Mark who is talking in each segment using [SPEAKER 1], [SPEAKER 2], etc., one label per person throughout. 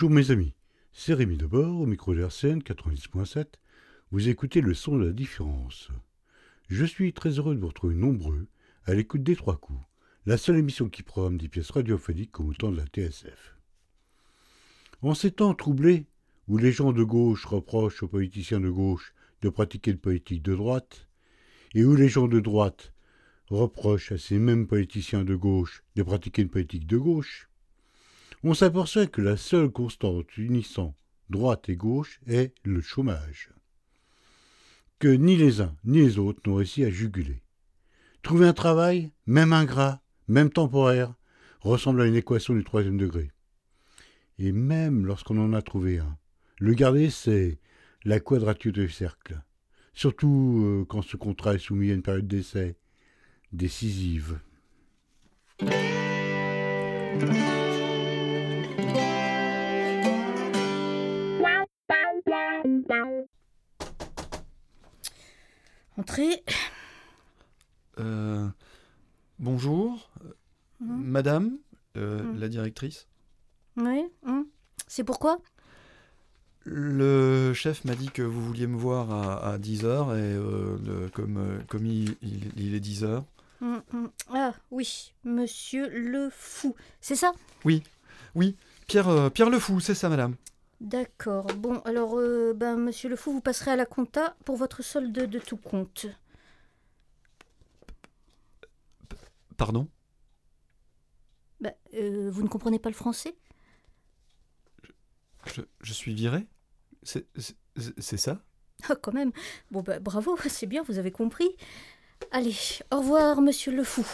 [SPEAKER 1] Bonjour mes amis, c'est Rémi Debord, au micro de RCN 90.7. Vous écoutez le son de la différence. Je suis très heureux de vous retrouver nombreux à l'écoute des Trois Coups, la seule émission qui programme des pièces radiophoniques comme au temps de la TSF. En ces temps troublés, où les gens de gauche reprochent aux politiciens de gauche de pratiquer une politique de droite, et où les gens de droite reprochent à ces mêmes politiciens de gauche de pratiquer une politique de gauche, on s'aperçoit que la seule constante unissant droite et gauche est le chômage, que ni les uns ni les autres n'ont réussi à juguler. Trouver un travail, même ingrat, même temporaire, ressemble à une équation du 3e degré. Et même lorsqu'on en a trouvé un, le garder, c'est la quadrature du cercle. Surtout quand ce contrat est soumis à une période d'essai décisive.
[SPEAKER 2] Entrez.
[SPEAKER 3] Bonjour, madame, la directrice.
[SPEAKER 2] Oui. C'est pourquoi ?
[SPEAKER 3] Le chef m'a dit que vous vouliez me voir à 10h et comme il est 10h.
[SPEAKER 2] Ah oui, monsieur Le Fou, c'est ça ?
[SPEAKER 3] Oui, Pierre Le Fou, c'est ça madame.
[SPEAKER 2] D'accord, bon, alors, monsieur Le Fou, vous passerez à la compta pour votre solde de tout compte.
[SPEAKER 3] Pardon ?
[SPEAKER 2] Vous ne comprenez pas le français ?
[SPEAKER 3] Je suis viré ? C'est ça ?
[SPEAKER 2] Ah, quand même. Bon, bravo, c'est bien, vous avez compris. Allez, au revoir, monsieur Le Fou.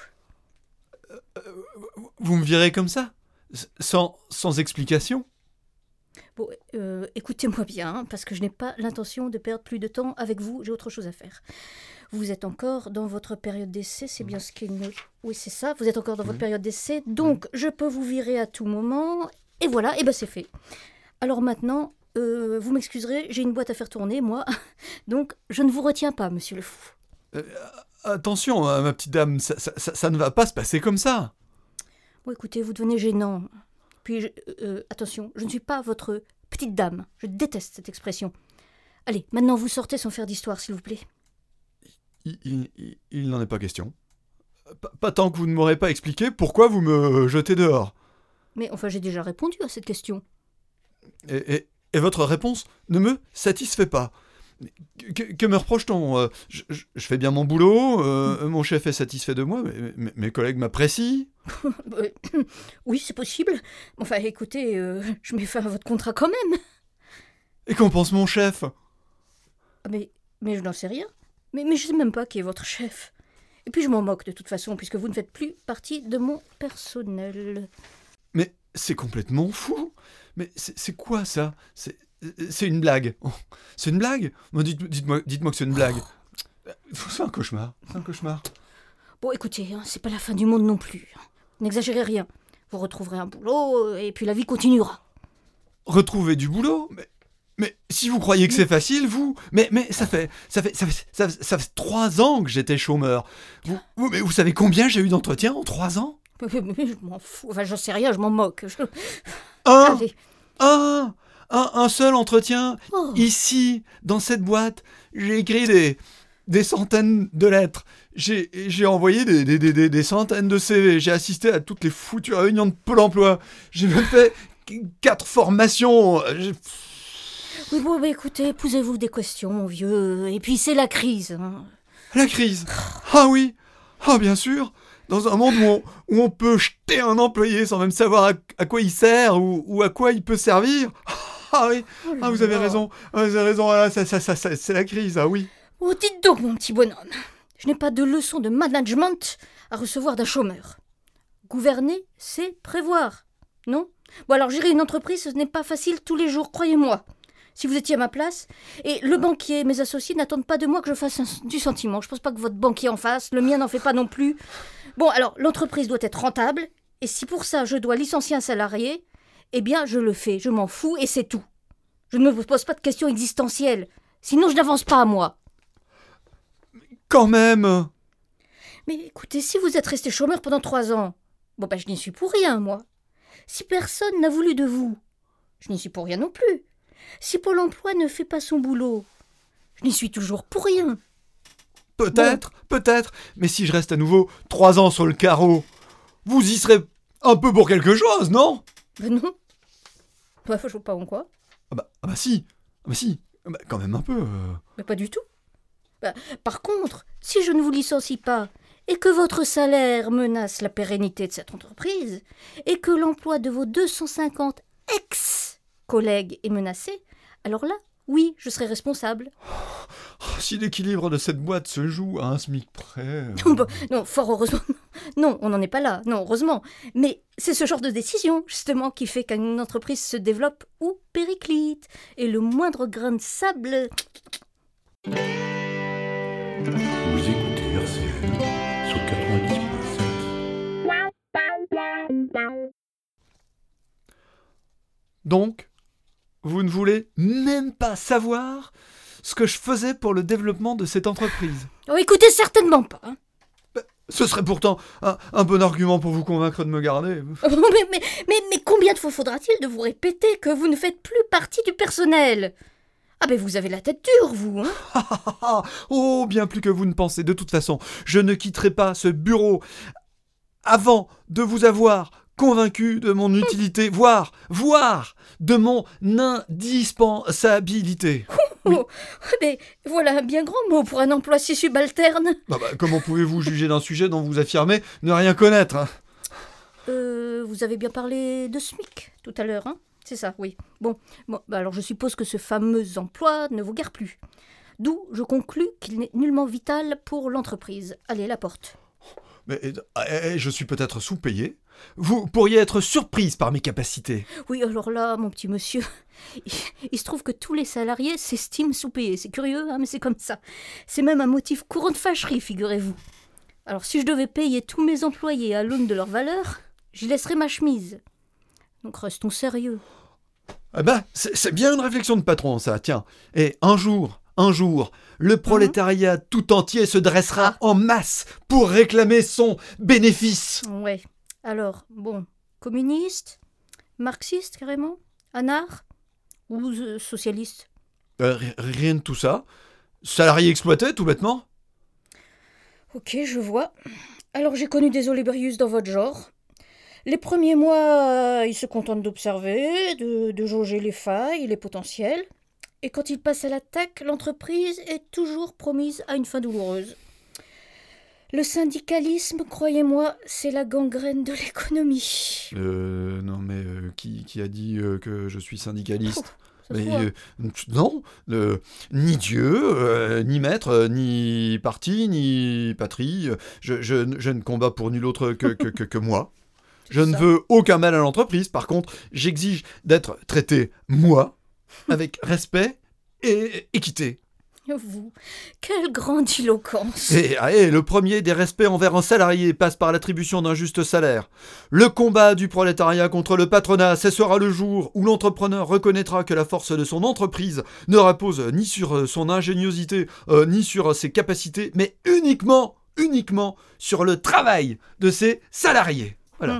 [SPEAKER 3] Vous me virez comme ça ? Sans explication ?
[SPEAKER 2] Bon, écoutez-moi bien, parce que je n'ai pas l'intention de perdre plus de temps avec vous, j'ai autre chose à faire. Vous êtes encore dans votre période d'essai, c'est bien ce qu'il me... Oui, c'est ça, vous êtes encore dans votre période d'essai, donc je peux vous virer à tout moment, et voilà, et c'est fait. Alors maintenant, vous m'excuserez, j'ai une boîte à faire tourner, moi, donc je ne vous retiens pas, monsieur Le Fou.
[SPEAKER 3] Attention, ma petite dame, ça ne va pas se passer comme ça.
[SPEAKER 2] Bon, écoutez, vous devenez gênant. Puis, attention, je ne suis pas votre petite dame. Je déteste cette expression. Allez, maintenant vous sortez sans faire d'histoire, s'il vous plaît.
[SPEAKER 3] Il n'en est pas question. Pas tant que vous ne m'aurez pas expliqué pourquoi vous me jetez dehors.
[SPEAKER 2] Mais enfin, j'ai déjà répondu à cette question.
[SPEAKER 3] Et votre réponse ne me satisfait pas. Que me reproche-t-on ? Je fais bien mon boulot, mon chef est satisfait de moi, mes collègues m'apprécient.
[SPEAKER 2] Oui, c'est possible. Enfin, écoutez, je mets fin à votre contrat quand même.
[SPEAKER 3] Et qu'en pense mon chef ?
[SPEAKER 2] Mais je n'en sais rien. Mais je ne sais même pas qui est votre chef. Et puis je m'en moque de toute façon, puisque vous ne faites plus partie de mon personnel.
[SPEAKER 3] Mais c'est complètement fou. Mais c'est quoi ça ? C'est une blague. Oh, c'est une blague ? Dites-moi que c'est une blague. C'est un cauchemar.
[SPEAKER 2] Bon, écoutez, c'est pas la fin du monde non plus. N'exagérez rien. Vous retrouverez un boulot, et puis la vie continuera.
[SPEAKER 3] Retrouver du boulot ? Mais si vous croyez que c'est facile, vous... Mais ça fait 3 ans que j'étais chômeur. Mais vous savez combien j'ai eu d'entretiens en 3 ans ?
[SPEAKER 2] Mais je m'en fous. Enfin, j'en sais rien, je m'en moque.
[SPEAKER 3] Allez. Un seul entretien,
[SPEAKER 2] Oh.
[SPEAKER 3] Ici, dans cette boîte, j'ai écrit des centaines de lettres. J'ai envoyé des centaines de CV. J'ai assisté à toutes les foutues réunions de Pôle emploi. J'ai même fait 4 formations.
[SPEAKER 2] Oui, bon, écoutez, posez-vous des questions, mon vieux. Et puis, c'est la crise.
[SPEAKER 3] La crise ? Ah oui. Ah bien sûr. Dans un monde où on peut jeter un employé sans même savoir à quoi il sert ou à quoi il peut servir. Ah oui, vous avez raison. Voilà, c'est la crise, ah oui.
[SPEAKER 2] Oh, dites donc, mon petit bonhomme. Je n'ai pas de leçon de management à recevoir d'un chômeur. Gouverner, c'est prévoir, non ? Bon, alors, gérer une entreprise, ce n'est pas facile tous les jours, croyez-moi. Si vous étiez à ma place, et le banquier et mes associés n'attendent pas de moi que je fasse du sentiment. Je pense pas que votre banquier en fasse, le mien n'en fait pas non plus. Bon, alors, l'entreprise doit être rentable, et si pour ça je dois licencier un salarié, eh bien, je le fais, je m'en fous, et c'est tout. Je ne me pose pas de questions existentielles, sinon je n'avance pas, moi.
[SPEAKER 3] Quand même.
[SPEAKER 2] Mais écoutez, si vous êtes resté chômeur pendant 3 ans, je n'y suis pour rien, moi. Si personne n'a voulu de vous, je n'y suis pour rien non plus. Si Pôle emploi ne fait pas son boulot, je n'y suis toujours pour rien.
[SPEAKER 3] Peut-être, mais si je reste à nouveau 3 ans sur le carreau, vous y serez un peu pour quelque chose, non ?
[SPEAKER 2] Ben non. Bah, je vois pas en quoi.
[SPEAKER 3] Ah bah si, quand même un peu.
[SPEAKER 2] Mais pas du tout. Bah, par contre, si je ne vous licencie pas, et que votre salaire menace la pérennité de cette entreprise, et que l'emploi de vos 250 ex-collègues est menacé, alors là, oui, je serai responsable.
[SPEAKER 3] Si l'équilibre de cette boîte se joue à un SMIC près...
[SPEAKER 2] Non, fort heureusement. Non, on n'en est pas là. Non, heureusement. Mais c'est ce genre de décision, justement, qui fait qu'une entreprise se développe ou périclite. Et le moindre grain de sable...
[SPEAKER 1] Vous écoutez RCN sur 90.7.
[SPEAKER 3] Donc, vous ne voulez même pas savoir ce que je faisais pour le développement de cette entreprise.
[SPEAKER 2] Oh, écoutez, certainement pas. Hein.
[SPEAKER 3] Ce serait pourtant un bon argument pour vous convaincre de me garder.
[SPEAKER 2] Mais combien de fois faudra-t-il de vous répéter que vous ne faites plus partie du personnel ? Ah ben vous avez la tête dure, vous, hein ?
[SPEAKER 3] Oh, bien plus que vous ne pensez. De toute façon, je ne quitterai pas ce bureau avant de vous avoir convaincu de mon utilité, voire de mon indispensabilité. Oui.
[SPEAKER 2] Oh, mais voilà un bien grand mot pour un emploi si subalterne.
[SPEAKER 3] Comment pouvez-vous juger d'un sujet dont vous affirmez ne rien connaître, hein ?
[SPEAKER 2] Vous avez bien parlé de SMIC tout à l'heure, hein ? C'est ça, oui. Bon, alors je suppose que ce fameux emploi ne vous guère plus. D'où je conclus qu'il n'est nullement vital pour l'entreprise. Allez, la porte.
[SPEAKER 3] Mais je suis peut-être sous-payé. Vous pourriez être surprise par mes capacités.
[SPEAKER 2] Oui, alors là, mon petit monsieur, il se trouve que tous les salariés s'estiment sous-payés. C'est curieux, hein, mais c'est comme ça. C'est même un motif courant de fâcherie, figurez-vous. Alors si je devais payer tous mes employés à l'aune de leur valeur, j'y laisserais ma chemise. Donc restons sérieux.
[SPEAKER 3] C'est bien une réflexion de patron, ça, tiens. Et un jour, le prolétariat tout entier se dressera en masse pour réclamer son bénéfice.
[SPEAKER 2] Ouais. Alors, communiste, marxiste carrément, anard ou socialiste ?
[SPEAKER 3] Rien de tout ça. Salarié exploité, tout bêtement.
[SPEAKER 2] Ok, je vois. Alors j'ai connu des olébrius dans votre genre. Les premiers mois, ils se contentent d'observer, de jauger les failles, les potentiels. Et quand ils passent à l'attaque, l'entreprise est toujours promise à une fin douloureuse. Le syndicalisme, croyez-moi, c'est la gangrène de l'économie.
[SPEAKER 3] Non mais qui a dit que je suis syndicaliste ?
[SPEAKER 2] Mais
[SPEAKER 3] non, ni Dieu, ni maître, ni parti, ni patrie. Je ne combats pour nul autre que moi. Je ne veux aucun mal à l'entreprise. Par contre, j'exige d'être traité, moi, avec respect et équité.
[SPEAKER 2] Vous, quelle grandiloquence!
[SPEAKER 3] Et le premier des respects envers un salarié passe par l'attribution d'un juste salaire. Le combat du prolétariat contre le patronat cessera le jour où l'entrepreneur reconnaîtra que la force de son entreprise ne repose ni sur son ingéniosité, ni sur ses capacités, mais uniquement sur le travail de ses salariés. Voilà.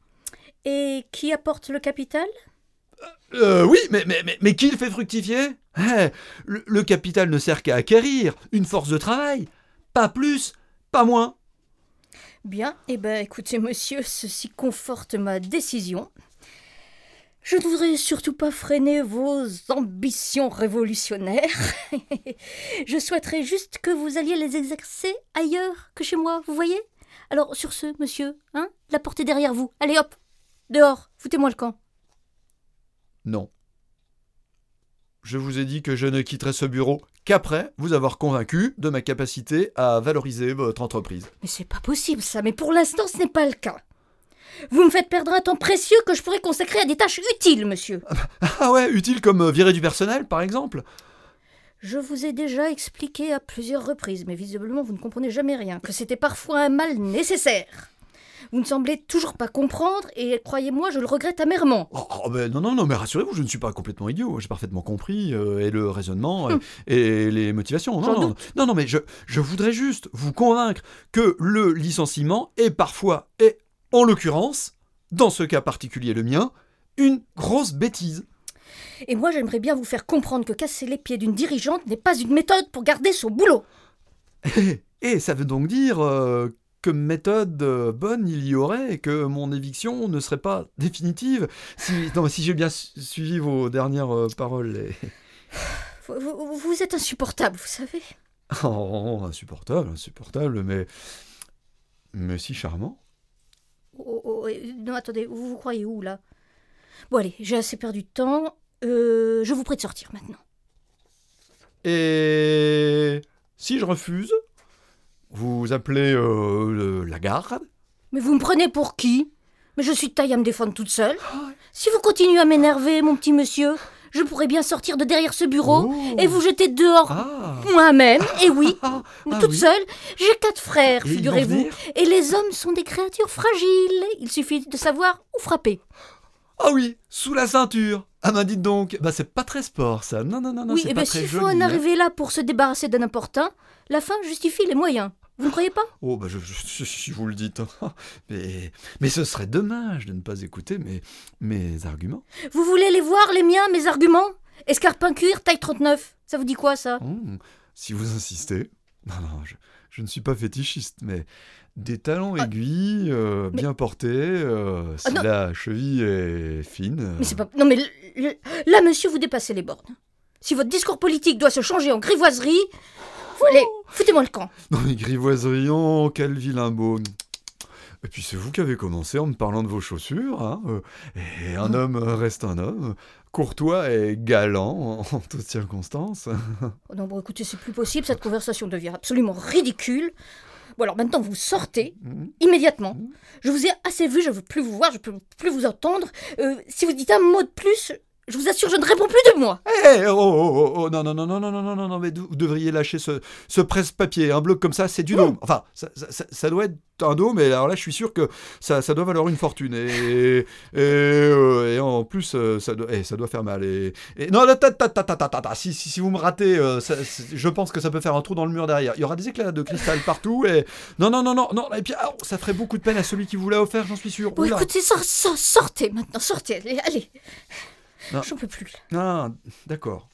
[SPEAKER 2] Et qui apporte le capital ?
[SPEAKER 3] Oui, mais qui le fait fructifier ? Le capital ne sert qu'à acquérir une force de travail. Pas plus, pas moins.
[SPEAKER 2] Bien, écoutez monsieur, ceci conforte ma décision. Je ne voudrais surtout pas freiner vos ambitions révolutionnaires. Je souhaiterais juste que vous alliez les exercer ailleurs que chez moi, vous voyez ? Alors sur ce, monsieur, la porte est derrière vous. Allez hop, dehors, foutez-moi le camp.
[SPEAKER 3] Non. Je vous ai dit que je ne quitterai ce bureau qu'après vous avoir convaincu de ma capacité à valoriser votre entreprise.
[SPEAKER 2] Mais c'est pas possible ça, mais pour l'instant ce n'est pas le cas. Vous me faites perdre un temps précieux que je pourrais consacrer à des tâches utiles, monsieur.
[SPEAKER 3] Ah ouais, utiles comme virer du personnel, par exemple ?
[SPEAKER 2] Je vous ai déjà expliqué à plusieurs reprises, mais visiblement vous ne comprenez jamais rien, que c'était parfois un mal nécessaire. Vous ne semblez toujours pas comprendre, et croyez-moi, je le regrette amèrement.
[SPEAKER 3] Non, mais rassurez-vous, je ne suis pas complètement idiot. J'ai parfaitement compris et le raisonnement et les motivations. Non, mais je voudrais juste vous convaincre que le licenciement est parfois, et en l'occurrence, dans ce cas particulier le mien, une grosse bêtise.
[SPEAKER 2] Et moi, j'aimerais bien vous faire comprendre que casser les pieds d'une dirigeante n'est pas une méthode pour garder son boulot.
[SPEAKER 3] Et ça veut donc dire que méthode bonne il y aurait et que mon éviction ne serait pas définitive si j'ai bien suivi vos dernières paroles.
[SPEAKER 2] Vous êtes insupportable, vous savez.
[SPEAKER 3] Oh, insupportable, mais si charmant.
[SPEAKER 2] Non, attendez, vous croyez où, là? Bon, allez, j'ai assez perdu de temps. Je vous prie de sortir, maintenant.
[SPEAKER 3] Et si je refuse, vous appelez la garde?
[SPEAKER 2] Mais vous me prenez pour qui? Mais je suis de taille à me défendre toute seule. Si vous continuez à m'énerver, mon petit monsieur, je pourrais bien sortir de derrière ce bureau et vous jeter dehors moi-même. Et oui, toute seule. J'ai 4 frères,
[SPEAKER 3] Et
[SPEAKER 2] figurez-vous. Et les hommes sont des créatures fragiles. Il suffit de savoir où frapper.
[SPEAKER 3] Ah oui, sous la ceinture. Ah bah dites donc, c'est pas très sport ça. Non,
[SPEAKER 2] Oui,
[SPEAKER 3] c'est
[SPEAKER 2] et
[SPEAKER 3] pas
[SPEAKER 2] bien
[SPEAKER 3] très
[SPEAKER 2] s'il
[SPEAKER 3] joli.
[SPEAKER 2] faut en arriver là pour se débarrasser d'un importun, la fin justifie les moyens. Vous ne croyez pas?
[SPEAKER 3] Oh, si vous le dites. Mais ce serait dommage de ne pas écouter mes arguments.
[SPEAKER 2] Vous voulez les voir, les miens, mes arguments? Escarpin cuir, taille 39. Ça vous dit quoi, ça?
[SPEAKER 3] Si vous insistez. Non, je ne suis pas fétichiste, mais des talons aiguilles, bien portés, si la cheville est fine.
[SPEAKER 2] Mais c'est pas... Non, mais là, monsieur, vous dépassez les bornes. Si votre discours politique doit se changer en grivoiserie... Allez, foutez-moi le camp.
[SPEAKER 3] Non mais grivoiserie, oh, quel vilain mot. Et puis c'est vous qui avez commencé en me parlant de vos chaussures, hein. Et un homme reste un homme, courtois et galant en toutes circonstances.
[SPEAKER 2] Oh non, bon, écoutez, c'est plus possible, cette conversation devient absolument ridicule. Bon, alors maintenant, vous sortez, immédiatement. Je vous ai assez vu, je veux plus vous voir, je peux plus vous entendre. Si vous dites un mot de plus... Je vous assure, je ne réponds plus de moi.
[SPEAKER 3] Non, mais vous devriez lâcher ce presse-papier. Un bloc comme ça, c'est du dôme. Enfin, ça doit être un dôme, mais alors là, je suis sûr que ça doit valoir une fortune. Et en plus, ça doit faire mal. Non, si vous me ratez, je pense que ça peut faire un trou dans le mur derrière. Il y aura des éclats de cristal partout. Et non. Et puis, ça ferait beaucoup de peine à celui qui vous l'a offert, j'en suis sûr.
[SPEAKER 2] Bon, écoutez, sortez maintenant, sortez. Allez.
[SPEAKER 3] Non.
[SPEAKER 2] J'en peux plus.
[SPEAKER 3] Non, d'accord.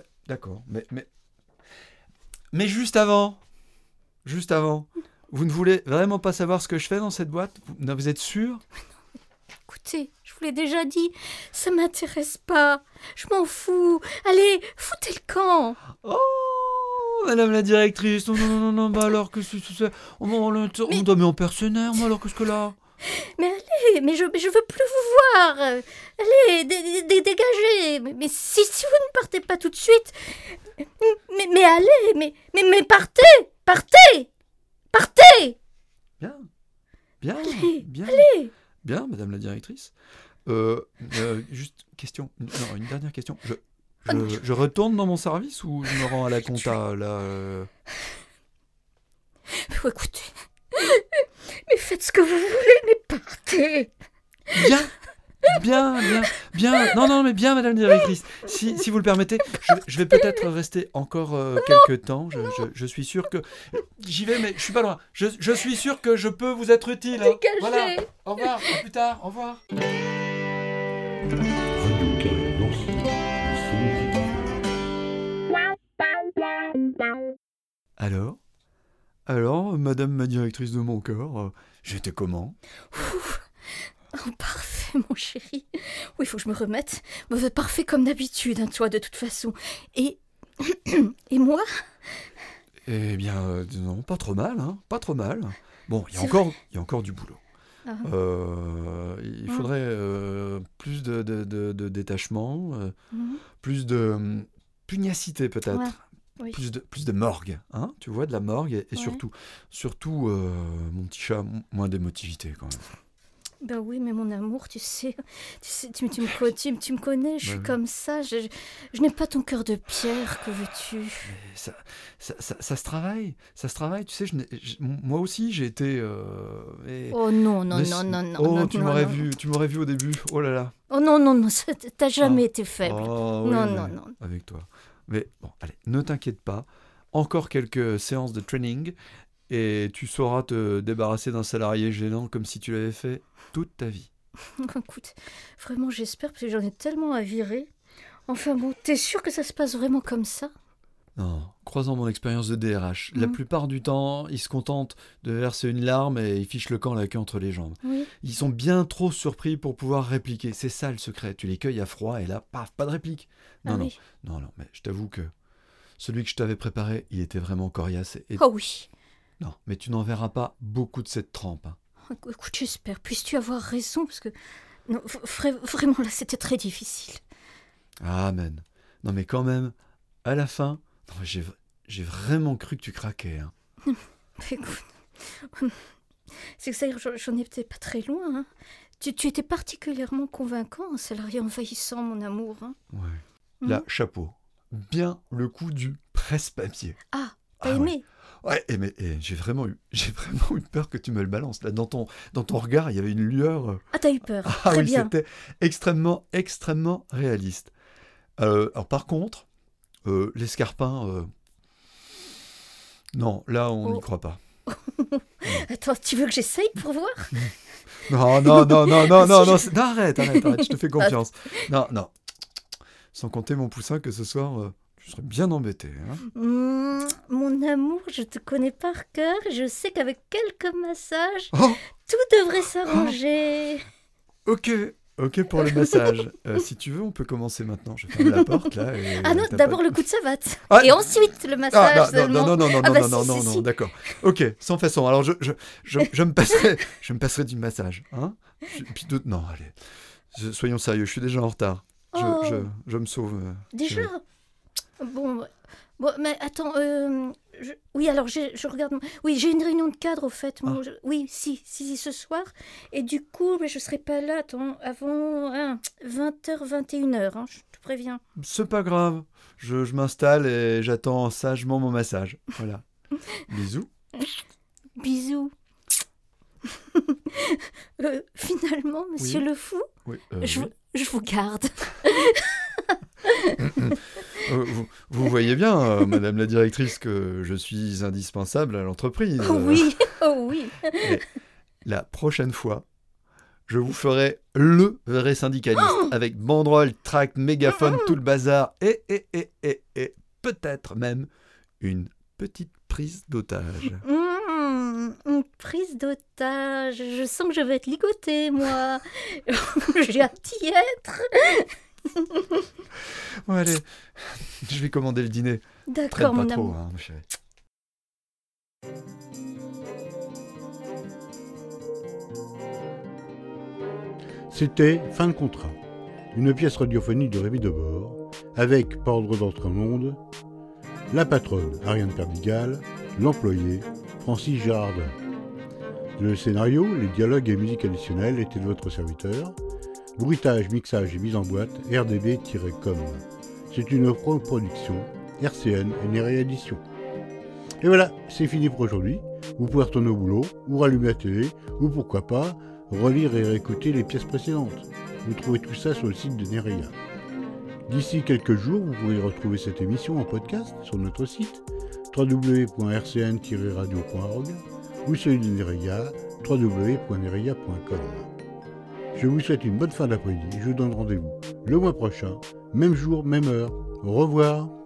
[SPEAKER 3] Mais juste avant, vous ne voulez vraiment pas savoir ce que je fais dans cette boîte? Vous êtes sûr?
[SPEAKER 2] Écoutez, je vous l'ai déjà dit, ça m'intéresse pas. Je m'en fous. Allez, foutez le camp.
[SPEAKER 3] Oh, madame la directrice, non, alors que c'est... On met en personnel, moi, alors qu'est-ce que là?
[SPEAKER 2] Mais allez, mais je veux plus vous voir. Allez, dégagez. Mais si vous ne partez pas tout de suite... Mais allez, mais partez.
[SPEAKER 3] Bien, madame la directrice. Juste question, une dernière question. Je retourne dans mon service ou je me rends à la compta, là
[SPEAKER 2] Écoutez, mais faites ce que vous voulez, mais partez.
[SPEAKER 3] Bien. Non, mais bien, madame la directrice. Si vous le permettez, je vais peut-être rester encore quelques temps. Je suis sûr que... J'y vais, mais je suis pas loin. Je suis sûr que je peux vous être utile.
[SPEAKER 2] Dégagez.
[SPEAKER 3] Voilà. Au revoir, à plus tard, au revoir.
[SPEAKER 1] Radio Carré Nancy, le son.
[SPEAKER 3] Alors, madame ma directrice de mon cœur, j'étais comment?
[SPEAKER 2] Parfait, mon chéri. Oui, il faut que je me remette. Parfait comme d'habitude, hein, toi, de toute façon. Et moi?
[SPEAKER 3] Eh bien, non, pas trop mal, hein, pas trop mal. Bon, il y a encore du boulot. Il faudrait plus de détachement, plus de pugnacité peut-être.
[SPEAKER 2] Ouais. Oui.
[SPEAKER 3] Plus de morgue, hein, tu vois, de la morgue et surtout mon petit chat, moins d'émotivité quand même.
[SPEAKER 2] Ben oui, mais mon amour, tu me connais, je suis comme ça, je n'ai pas ton cœur de pierre, que veux-tu?
[SPEAKER 3] Mais ça se travaille, tu sais, moi aussi j'ai été...
[SPEAKER 2] Oh non,
[SPEAKER 3] Oh, tu m'aurais vu au début, oh là là.
[SPEAKER 2] Oh non, t'as jamais été faible.
[SPEAKER 3] Oh,
[SPEAKER 2] non.
[SPEAKER 3] Avec toi. Mais bon, allez, ne t'inquiète pas, encore quelques séances de training et tu sauras te débarrasser d'un salarié gênant comme si tu l'avais fait toute ta vie.
[SPEAKER 2] Écoute, vraiment j'espère, parce que j'en ai tellement à virer. Enfin bon, t'es sûr que ça se passe vraiment comme ça?
[SPEAKER 3] Non, croisant mon expérience de DRH, la plupart du temps, ils se contentent de verser une larme et ils fichent le camp la queue entre les jambes.
[SPEAKER 2] Oui.
[SPEAKER 3] Ils sont bien trop surpris pour pouvoir répliquer. C'est ça le secret. Tu les cueilles à froid et là, paf, pas de réplique. Non,
[SPEAKER 2] Ah
[SPEAKER 3] non,
[SPEAKER 2] oui.
[SPEAKER 3] non, mais je t'avoue que celui que je t'avais préparé, il était vraiment coriace.
[SPEAKER 2] Oh oui.
[SPEAKER 3] Non, mais tu n'en verras pas beaucoup de cette trempe. Hein.
[SPEAKER 2] Écoute, j'espère. Puisses-tu avoir raison, parce que... Non, vraiment, là, c'était très difficile.
[SPEAKER 3] Amen. Non, mais quand même, à la fin, non, j'ai vraiment cru que tu craquais. Hein.
[SPEAKER 2] Écoute, c'est que ça, j'en étais pas très loin. Hein. Tu étais particulièrement convaincant, un salarié envahissant, mon amour. Hein.
[SPEAKER 3] Ouais. Là, chapeau. Bien le coup du presse-papier.
[SPEAKER 2] Ah, t'as aimé?
[SPEAKER 3] Ouais, mais j'ai vraiment eu peur que tu me le balances. Là, dans ton regard, il y avait une lueur.
[SPEAKER 2] Ah, t'as eu peur.
[SPEAKER 3] Ah
[SPEAKER 2] Très
[SPEAKER 3] oui,
[SPEAKER 2] bien.
[SPEAKER 3] c'était extrêmement réaliste. Alors par contre, l'escarpin, non, là, on n'y croit pas.
[SPEAKER 2] Attends, tu veux que j'essaye pour voir?
[SPEAKER 3] Non, arrête, je te fais confiance. Non. Sans compter mon poussin que ce soir, tu serais bien embêté. Hein.
[SPEAKER 2] Mon amour, je te connais par cœur. Je sais qu'avec quelques massages,
[SPEAKER 3] Oh
[SPEAKER 2] tout devrait s'arranger.
[SPEAKER 3] Ok pour le massage. Si tu veux, on peut commencer maintenant. Je ferme la porte là.
[SPEAKER 2] Ah non, d'abord le coup de savate.
[SPEAKER 3] Ah,
[SPEAKER 2] et ensuite le massage seulement.
[SPEAKER 3] Non, d'accord. Ok, sans façon. Alors je me passerai du massage. Hein. Non, allez. Soyons sérieux, je suis déjà en retard. Je me sauve.
[SPEAKER 2] Déjà? Bon, mais attends, oui, alors je regarde. Oui, j'ai une réunion de cadre au fait. Moi, oui, si, ce soir. Et du coup, je serai pas là, attends, avant 20h, 21h, hein, je te préviens.
[SPEAKER 3] C'est pas grave. Je m'installe et j'attends sagement mon massage. Voilà. Bisous.
[SPEAKER 2] Bisous. Finalement, monsieur
[SPEAKER 3] oui.
[SPEAKER 2] le fou,
[SPEAKER 3] oui,
[SPEAKER 2] je vous garde.
[SPEAKER 3] Vous voyez bien, madame la directrice, que je suis indispensable à l'entreprise.
[SPEAKER 2] Oui, oh oui.
[SPEAKER 3] Et la prochaine fois, je vous ferai le vrai syndicaliste, avec banderole, tract, mégaphone, tout le bazar, et peut-être même une petite prise d'otage.
[SPEAKER 2] Une prise d'otage. Je sens que je vais être ligotée, moi. J'ai hâte d'y être.
[SPEAKER 3] Bon, allez, je vais commander le dîner.
[SPEAKER 2] D'accord,
[SPEAKER 3] Traîne
[SPEAKER 2] mon
[SPEAKER 3] pas trop,
[SPEAKER 2] amour.
[SPEAKER 3] hein, ma chérie.
[SPEAKER 1] C'était Fin de contrat, une pièce radiophonique de Rémi Debord, avec, par ordre d'entrée en onde, la patronne Ariane Perdigal, l'employé Francis Girardin. Le scénario, les dialogues et musique additionnelle étaient de votre serviteur. Bruitage, mixage et mise en boîte, rdb-com. C'est une production RCN et Nerea Édition. Et voilà, c'est fini pour aujourd'hui. Vous pouvez retourner au boulot, ou rallumer la télé, ou pourquoi pas, relire et réécouter les pièces précédentes. Vous trouvez tout ça sur le site de Nerea. D'ici quelques jours, vous pourrez retrouver cette émission en podcast sur notre site www.rcn-radio.org ou celui de Nerea, www.nerea.com. Je vous souhaite une bonne fin d'après-midi et je vous donne rendez-vous le mois prochain, même jour, même heure. Au revoir.